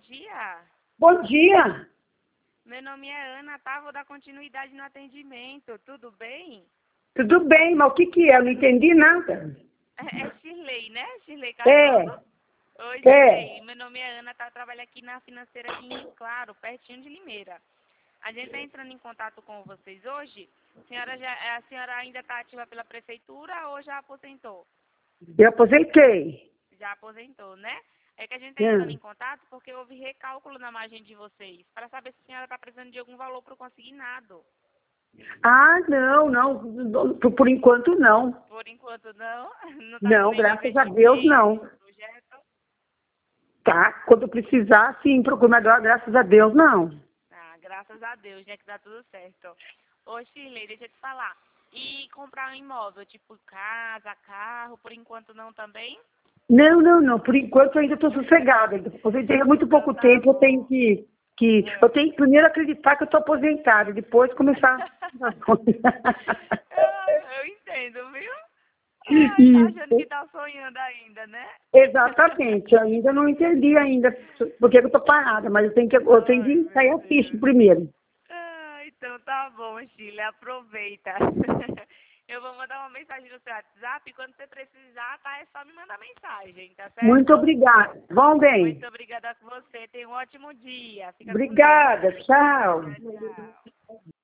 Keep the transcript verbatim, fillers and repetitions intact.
dia. Bom dia. Meu nome é Ana, tá? Vou dar continuidade no atendimento. Tudo bem? Tudo bem, mas o que que é? Eu não entendi nada. É, é Shirley, né? Shirley É, Cardoso? Oi, é. Shirley. Meu nome é Ana, tá? Eu trabalho aqui na financeira aqui em Rio Claro, pertinho de Limeira. A gente está entrando em contato com vocês hoje. A senhora, já, a senhora ainda está ativa pela prefeitura ou já aposentou? Eu aposentei. Já aposentou, né? É que a gente está entrando em É. contato porque houve recálculo na margem de vocês, para saber se a senhora está precisando de algum valor para o consignado. Ah, não, não. Por, por enquanto, não. Por enquanto não, não está com Não, nenhum graças a Deus, investimento, não. nenhum projeto. Tá, quando precisar, sim, procura, mas agora, graças a Deus, não. Ah, graças a Deus, né, que dá tudo certo. Ô, Shirley, deixa eu te falar. E comprar um imóvel, tipo casa, carro, por enquanto não também? Não, não, não. Por enquanto, eu ainda estou sossegada. Eu aposentei há muito Então pouco tá tempo. Eu tenho bom. que... que eu tenho que primeiro acreditar que eu estou aposentada, depois começar as coisas. eu, eu entendo, viu? Ai, tá achando que Isso. tá sonhando ainda, né? Exatamente, eu ainda não entendi ainda porque que eu estou parada, mas eu tenho que, eu tenho Ai, que sair meu a ficha Deus. primeiro. Ah, então tá bom, Chile, aproveita. Eu vou mandar uma mensagem no seu WhatsApp e quando você precisar, tá? É só me mandar mensagem, tá Muito certo? obrigada. Vão bem. Muito obrigada com você. Tenha um ótimo dia. Fica com Deus. Obrigada, tchau. Tchau, tchau.